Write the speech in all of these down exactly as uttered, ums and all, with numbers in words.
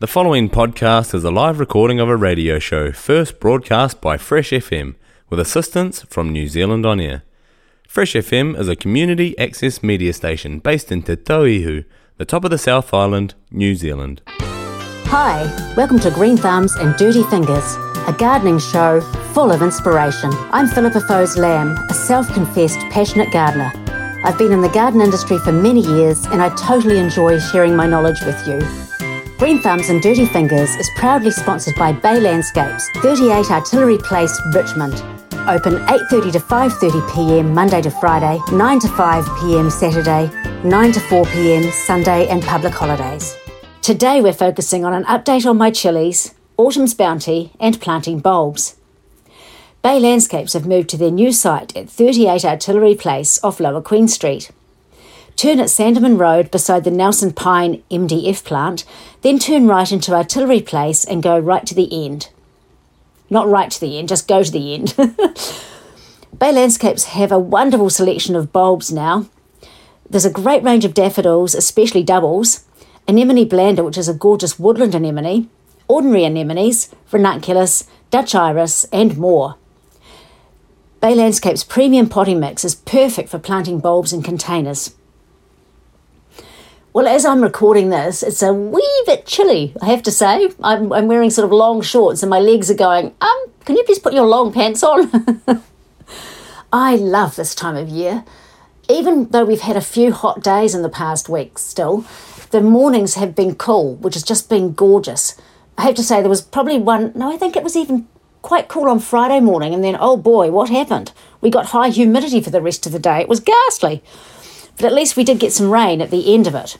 The following podcast is a live recording of a radio show first broadcast by Fresh F M with assistance from New Zealand On Air. Fresh F M is a community access media station based in Te Tauihu, the top of the South Island, New Zealand. Hi, welcome to Green Thumbs and Dirty Fingers, a gardening show full of inspiration. I'm Philippa Foes Lamb, a self-confessed passionate gardener. I've been in the garden industry for many years and I totally enjoy sharing my knowledge with you. Green Thumbs and Dirty Fingers is proudly sponsored by Bay Landscapes, thirty-eight Artillery Place, Richmond. Open eight thirty to five thirty p m Monday to Friday, nine to five p m Saturday, nine to four p m Sunday and public holidays. Today we're focusing on an update on my chilies, autumn's bounty and planting bulbs. Bay Landscapes have moved to their new site at thirty-eight Artillery Place off Lower Queen Street. Turn at Sandeman Road beside the Nelson Pine M D F plant, then turn right into Artillery Place and go right to the end. Not right to the end, just go to the end. Bay Landscapes have a wonderful selection of bulbs now. There's a great range of daffodils, especially doubles, anemone blanda, which is a gorgeous woodland anemone, ordinary anemones, ranunculus, Dutch iris and more. Bay Landscapes premium potting mix is perfect for planting bulbs in containers. Well, as I'm recording this, it's a wee bit chilly, I have to say. I'm, I'm wearing sort of long shorts and my legs are going, um, can you please put your long pants on? I love this time of year. Even though we've had a few hot days in the past week still, the mornings have been cool, which has just been gorgeous. I have to say there was probably one, no, I think it was even quite cool on Friday morning, and then, oh boy, what happened? We got high humidity for the rest of the day. It was ghastly. But at least we did get some rain at the end of it.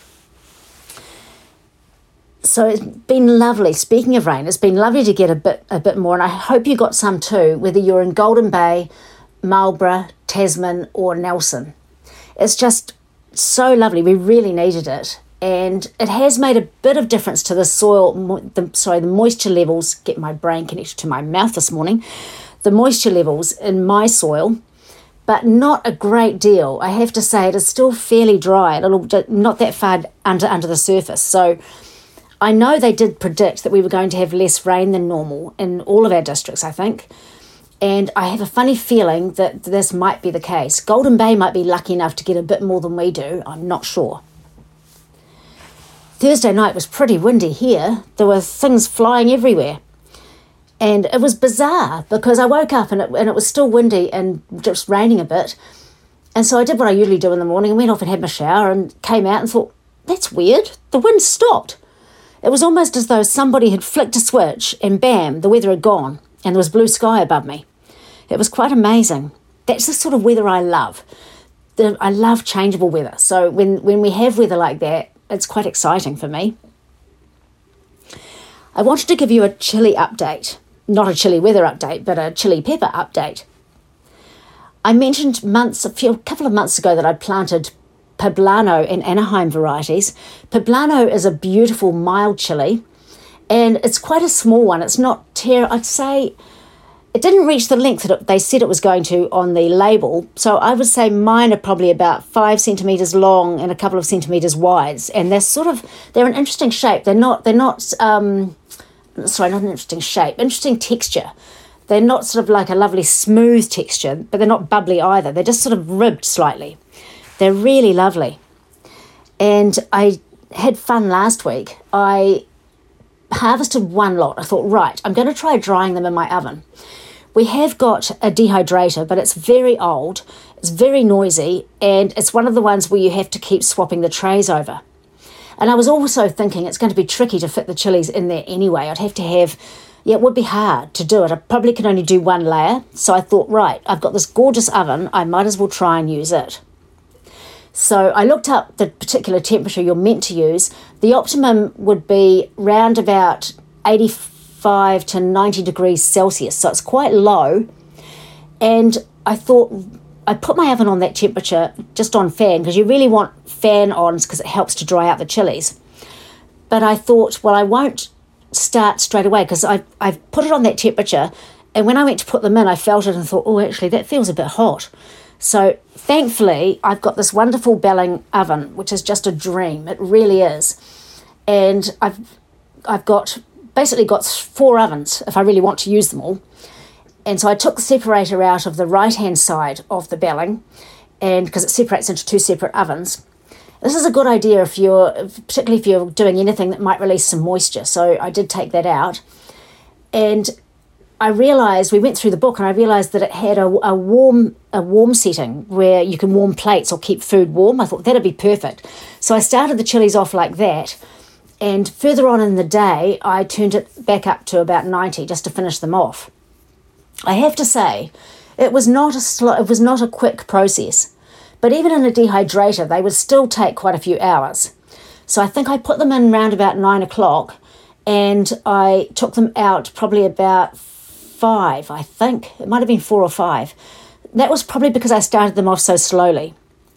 So it's been lovely. Speaking of rain, it's been lovely to get a bit a bit more, and I hope you got some too, whether you're in Golden Bay, Marlborough, Tasman or Nelson. It's just so lovely. We really needed it. And it has made a bit of difference to the soil, mo- the, sorry, the moisture levels, get my brain connected to my mouth this morning, the moisture levels in my soil, but not a great deal. I have to say it is still fairly dry, a little, not that far under, under the surface. So I know they did predict that we were going to have less rain than normal in all of our districts, I think. And I have a funny feeling that this might be the case. Golden Bay might be lucky enough to get a bit more than we do. I'm not sure. Thursday night was pretty windy here. There were things flying everywhere. And it was bizarre because I woke up and it, and it was still windy and just raining a bit. And so I did what I usually do in the morning and went off and had my shower and came out and thought, that's weird. The wind stopped. It was almost as though somebody had flicked a switch and bam, the weather had gone and there was blue sky above me. It was quite amazing. That's the sort of weather I love. The, I love changeable weather. So when, when we have weather like that, it's quite exciting for me. I wanted to give you a chili update. Not a chili weather update, but a chili pepper update. I mentioned months, a few, a couple of months ago that I'd planted Poblano and Anaheim varieties. Poblano is a beautiful mild chili, and it's quite a small one. It's not ter- I'd say it didn't reach the length that it, they said it was going to on the label. So I would say mine are probably about five centimetres long and a couple of centimetres wide. And they're sort of, they're an interesting shape. They're not, they're not, um, sorry, not an interesting shape, interesting texture. They're not sort of like a lovely smooth texture, but they're not bubbly either. They're just sort of ribbed slightly. They're really lovely. And I had fun last week. I harvested one lot. I thought, right, I'm going to try drying them in my oven. We have got a dehydrator, but it's very old, it's very noisy, and it's one of the ones where you have to keep swapping the trays over. And I was also thinking it's going to be tricky to fit the chilies in there anyway. I'd have to have, yeah, it would be hard to do it. I probably can only do one layer. So I thought, right, I've got this gorgeous oven, I might as well try and use it. So I looked up the particular temperature you're meant to use. The optimum would be round about eighty-five to ninety degrees Celsius. So it's quite low. And I thought, I put my oven on that temperature, just on fan, because you really want fan ons because it helps to dry out the chilies. But I thought, well, I won't start straight away because I've, I've put it on that temperature. And when I went to put them in, I felt it and thought, oh, actually, that feels a bit hot. So thankfully, I've got this wonderful Belling oven, which is just a dream. It really is. And I've I've got basically got four ovens if I really want to use them all. And so I took the separator out of the right-hand side of the belling, and because it separates into two separate ovens. This is a good idea if you're, particularly if you're doing anything that might release some moisture. So I did take that out. And I realised, we went through the book, and I realised that it had a, a warm a warm setting where you can warm plates or keep food warm. I thought that'd be perfect. So I started the chilies off like that. And further on in the day, I turned it back up to about ninety just to finish them off. I have to say, it was not a slow, it was not a quick process, but even in a dehydrator, they would still take quite a few hours. So I think I put them in round about nine o'clock, and I took them out probably about five, I think. It might have been four or five. That was probably because I started them off so slowly.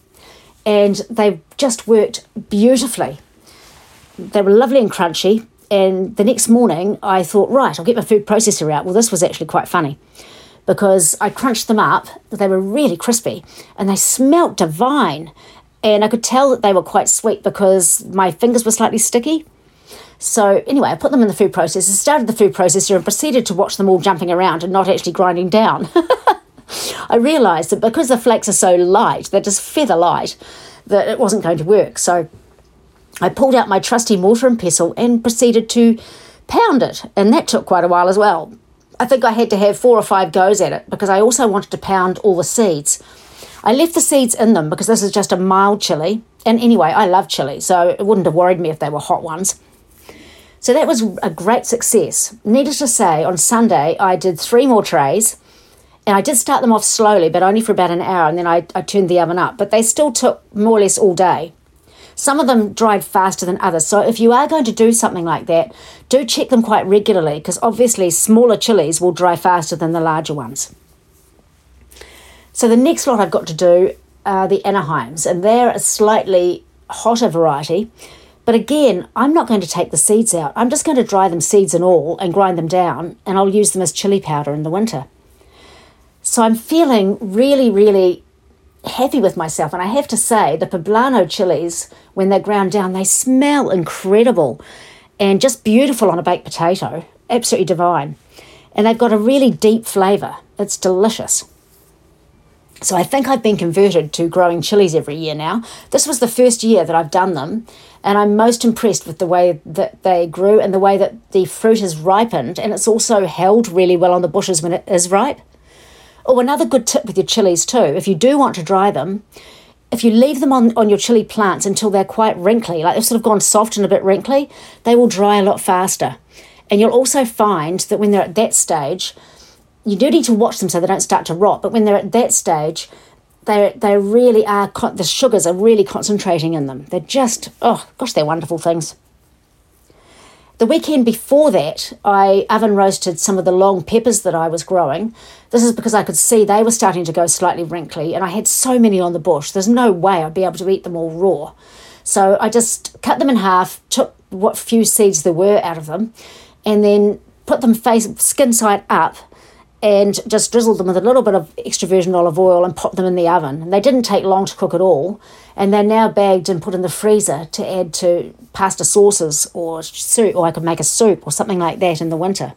And they just worked beautifully. They were lovely and crunchy. And the next morning, I thought, right, I'll get my food processor out. Well, this was actually quite funny because I crunched them up. They were really crispy and they smelt divine. And I could tell that they were quite sweet because my fingers were slightly sticky. So anyway, I put them in the food processor, started the food processor and proceeded to watch them all jumping around and not actually grinding down. I realised that because the flakes are so light, they're just feather light, that it wasn't going to work. So I pulled out my trusty mortar and pestle and proceeded to pound it, and that took quite a while as well. I think I had to have four or five goes at it because I also wanted to pound all the seeds. I left the seeds in them because this is just a mild chilli, and anyway, I love chilli, so it wouldn't have worried me if they were hot ones. So that was a great success. Needless to say, on Sunday I did three more trays, and I did start them off slowly, but only for about an hour, and then I, I turned the oven up, but they still took more or less all day. Some of them dried faster than others. So if you are going to do something like that, do check them quite regularly because obviously smaller chilies will dry faster than the larger ones. So the next lot I've got to do are the Anaheims, and they're a slightly hotter variety. But again, I'm not going to take the seeds out. I'm just going to dry them seeds and all and grind them down, and I'll use them as chili powder in the winter. So I'm feeling really, really happy with myself, and I have to say the poblano chilies, when they're ground down, they smell incredible and just beautiful on a baked potato, absolutely divine, and they've got a really deep flavour. It's delicious. So I think I've been converted to growing chilies every year now. This was the first year that I've done them, and I'm most impressed with the way that they grew and the way that the fruit has ripened, and it's also held really well on the bushes when it is ripe. Oh, another good tip with your chilies too, if you do want to dry them, if you leave them on, on your chili plants until they're quite wrinkly, like they've sort of gone soft and a bit wrinkly, they will dry a lot faster. And you'll also find that when they're at that stage, you do need to watch them so they don't start to rot, but when they're at that stage, they they really are, the sugars are really concentrating in them. They're just, oh gosh, they're wonderful things. The weekend before that, I oven roasted some of the long peppers that I was growing. This is because I could see they were starting to go slightly wrinkly, and I had so many on the bush. There's no way I'd be able to eat them all raw. So I just cut them in half, took what few seeds there were out of them, and then put them face skin side up, and just drizzled them with a little bit of extra virgin olive oil and popped them in the oven. And they didn't take long to cook at all, and they're now bagged and put in the freezer to add to pasta sauces or soup, or I could make a soup or something like that in the winter.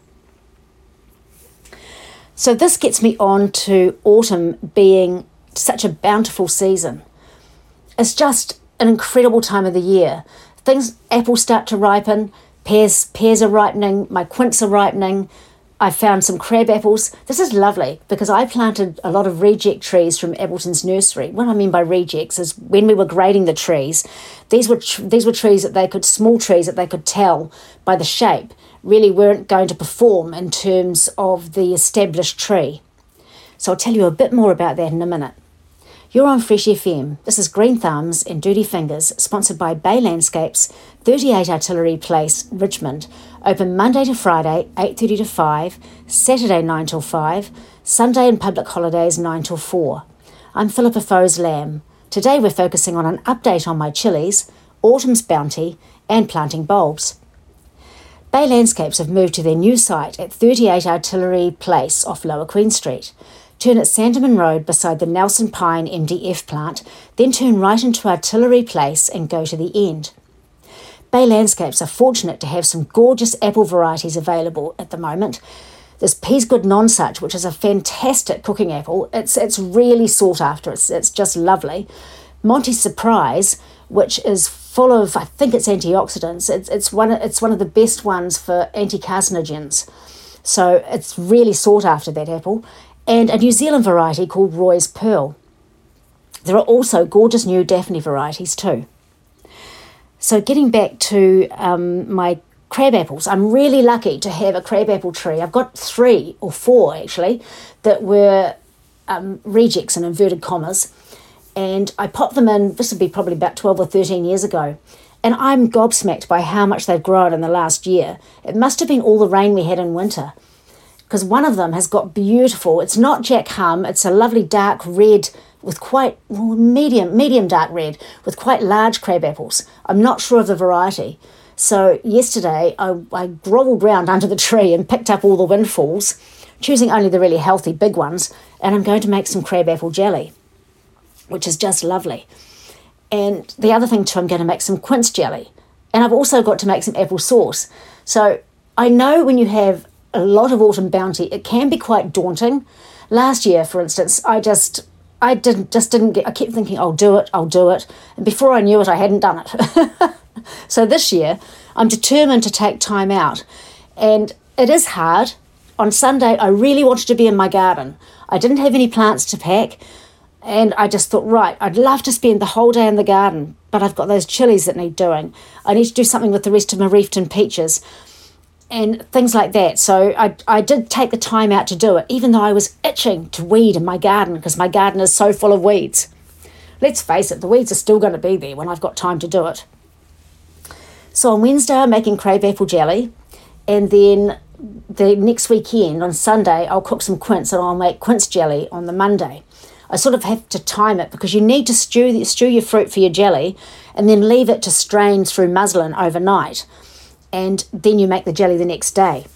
So this gets me on to autumn being such a bountiful season. It's just an incredible time of the year. Things, apples start to ripen, pears, pears are ripening, my quince are ripening, I found some crab apples. This is lovely because I planted a lot of reject trees from Appleton's nursery. What I mean by rejects is when we were grading the trees, these were tr- these were trees that they could, small trees that they could tell by the shape really weren't going to perform in terms of the established tree. So I'll tell you a bit more about that in a minute. You're on Fresh F M. This is Green Thumbs and Dirty Fingers, sponsored by Bay Landscapes, thirty-eight Artillery Place, Richmond. Open Monday to Friday, eight thirty to five, Saturday nine till five, Sunday and public holidays nine till four. I'm Philippa Foes Lamb. Today we're focusing on an update on my chilies, autumn's bounty, and planting bulbs. Bay Landscapes have moved to their new site at thirty-eight Artillery Place off Lower Queen Street. Turn at Sandeman Road beside the Nelson Pine M D F plant, then turn right into Artillery Place and go to the end. Bay Landscapes are fortunate to have some gorgeous apple varieties available at the moment. There's Peasgood Nonsuch, which is a fantastic cooking apple. It's it's really sought after. It's, it's just lovely. Monty Surprise, which is full of, I think it's antioxidants. It's it's one it's one of the best ones for anti-carcinogens. So it's really sought after, that apple. And a New Zealand variety called Roy's Pearl. There are also gorgeous new Daphne varieties too. So getting back to um, my crab apples, I'm really lucky to have a crab apple tree. I've got three or four actually that were um, rejects in inverted commas. And I popped them in, this would be probably about twelve or thirteen years ago. And I'm gobsmacked by how much they've grown in the last year. It must have been all the rain we had in winter. Because one of them has got beautiful, it's not Jack Hum, it's a lovely dark red with quite, well, medium, medium dark red with quite large crab apples. I'm not sure of the variety. So yesterday I, I grovelled round under the tree and picked up all the windfalls, choosing only the really healthy big ones, and I'm going to make some crab apple jelly, which is just lovely. And the other thing too, I'm going to make some quince jelly. And I've also got to make some apple sauce. So I know when you have a lot of autumn bounty, it can be quite daunting. Last year, for instance, I just, I didn't, just didn't get, I kept thinking, I'll do it, I'll do it. And before I knew it, I hadn't done it. So this year, I'm determined to take time out. And it is hard. On Sunday, I really wanted to be in my garden. I didn't have any plants to pack. And I just thought, right, I'd love to spend the whole day in the garden, but I've got those chilies that need doing. I need to do something with the rest of my Reefton peaches and things like that. So I, I did take the time out to do it, even though I was itching to weed in my garden because my garden is so full of weeds. Let's face it, the weeds are still going to be there when I've got time to do it. So on Wednesday, I'm making crab apple jelly, and then the next weekend, on Sunday, I'll cook some quince and I'll make quince jelly on the Monday. I sort of have to time it because you need to stew, stew your fruit for your jelly and then leave it to strain through muslin overnight. And then you make the jelly the next day.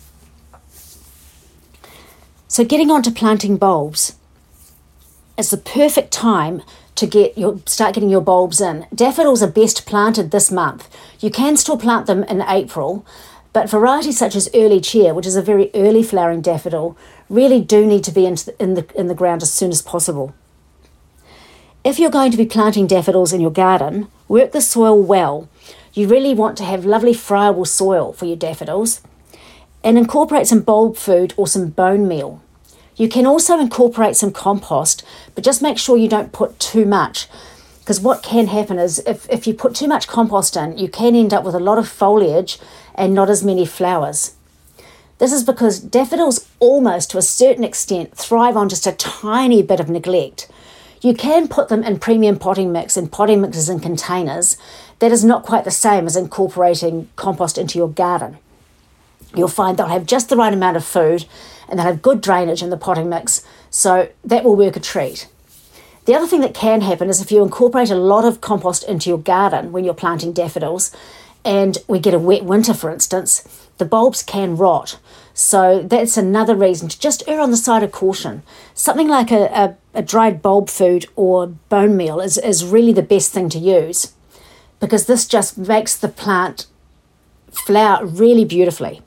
So getting on to planting bulbs. It's the perfect time to get your start getting your bulbs in. Daffodils are best planted this month. You can still plant them in April, but varieties such as Early Cheer, which is a very early flowering daffodil, really do need to be into the, in, the, in the ground as soon as possible. If you're going to be planting daffodils in your garden, work the soil well. You really want to have lovely friable soil for your daffodils, and incorporate some bulb food or some bone meal. You can also incorporate some compost, but just make sure you don't put too much, because what can happen is if, if you put too much compost in, you can end up with a lot of foliage and not as many flowers. This is because daffodils almost to a certain extent thrive on just a tiny bit of neglect. You can put them in premium potting mix and potting mixes in containers. That is not quite the same as incorporating compost into your garden. You'll find they'll have just the right amount of food and they'll have good drainage in the potting mix, so that will work a treat. The other thing that can happen is if you incorporate a lot of compost into your garden when you're planting daffodils and we get a wet winter, for instance, the bulbs can rot. So that's another reason to just err on the side of caution. Something like a, a, a dried bulb food or bone meal is, is really the best thing to use, because this just makes the plant flower really beautifully.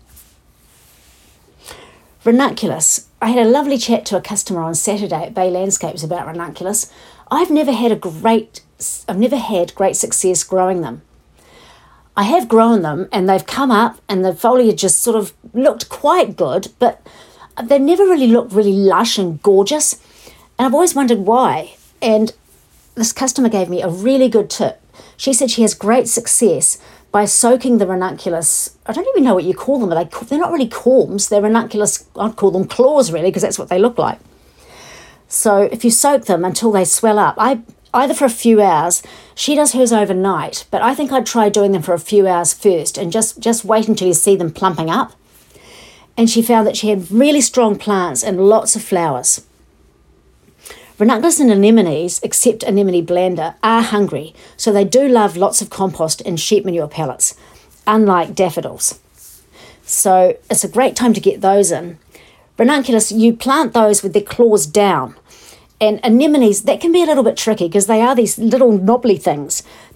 Ranunculus. I had a lovely chat to a customer on Saturday at Bay Landscapes about ranunculus. I've never had a great, I've never had great success growing them. I have grown them and they've come up and the foliage just sort of looked quite good, but they never really looked really lush and gorgeous. And I've always wondered why. And this customer gave me a really good tip. She said she has great success by soaking the ranunculus. I don't even know what you call them, but they, they're not really corms. They're ranunculus, I'd call them claws really, because that's what they look like. So if you soak them until they swell up, I either for a few hours, she does hers overnight, but I think I'd try doing them for a few hours first and just, just wait until you see them plumping up. And she found that she had really strong plants and lots of flowers. Ranunculus and anemones, except anemone blanda, are hungry, so they do love lots of compost and sheep manure pellets, unlike daffodils. So it's a great time to get those in. Ranunculus, you plant those with their claws down. And anemones, that can be a little bit tricky because they are these little knobbly things.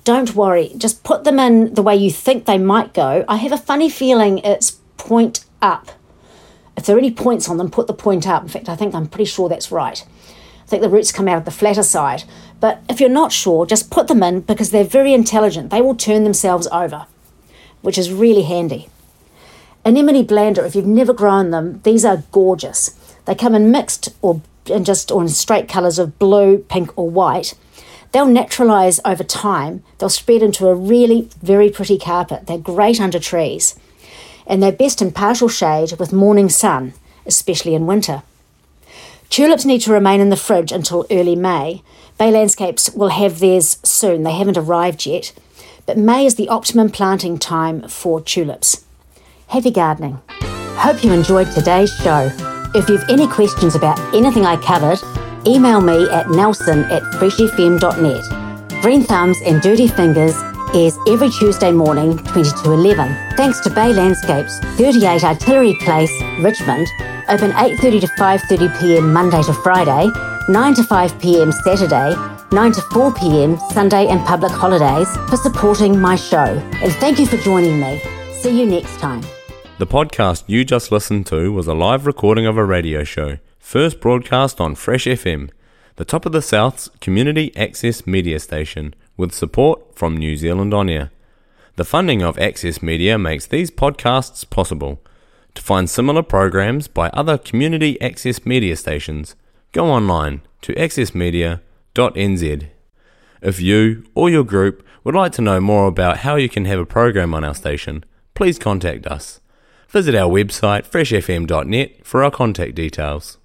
don't worry. Just put them in the way you think they might go. I have a funny feeling it's point up. If there are any points on them, put the point up. In fact, I think I'm pretty sure that's right. I think the roots come out of the flatter side. But if you're not sure, just put them in because they're very intelligent. They will turn themselves over, which is really handy. Anemone blanda, if you've never grown them, these are gorgeous. They come in mixed or in just or in straight colours of blue, pink or white. They'll naturalise over time. They'll spread into a really very pretty carpet. They're great under trees. And they're best in partial shade with morning sun, especially in winter. Tulips need to remain in the fridge until early May. Bay Landscapes will have theirs soon. They haven't arrived yet. But May is the optimum planting time for tulips. Happy gardening. Hope you enjoyed today's show. If you've any questions about anything I covered, email me at nelson at fresh f m dot net. Green Thumbs and Dirty Fingers airs every Tuesday morning, twenty to eleven. Thanks to Bay Landscapes, thirty-eight Artillery Place, Richmond, open eight thirty to five thirty p m Monday to Friday, nine to five p m Saturday, nine to four p m Sunday and public holidays, for supporting my show. And thank you for joining me. See you next time. The podcast you just listened to was a live recording of a radio show, first broadcast on Fresh F M, the top of the South's community access media station, with support from New Zealand On Air. The funding of Access Media makes these podcasts possible. To find similar programs by other community access media stations, go online to access media dot n z. If you or your group would like to know more about how you can have a program on our station, please contact us. Visit our website fresh f m dot net for our contact details.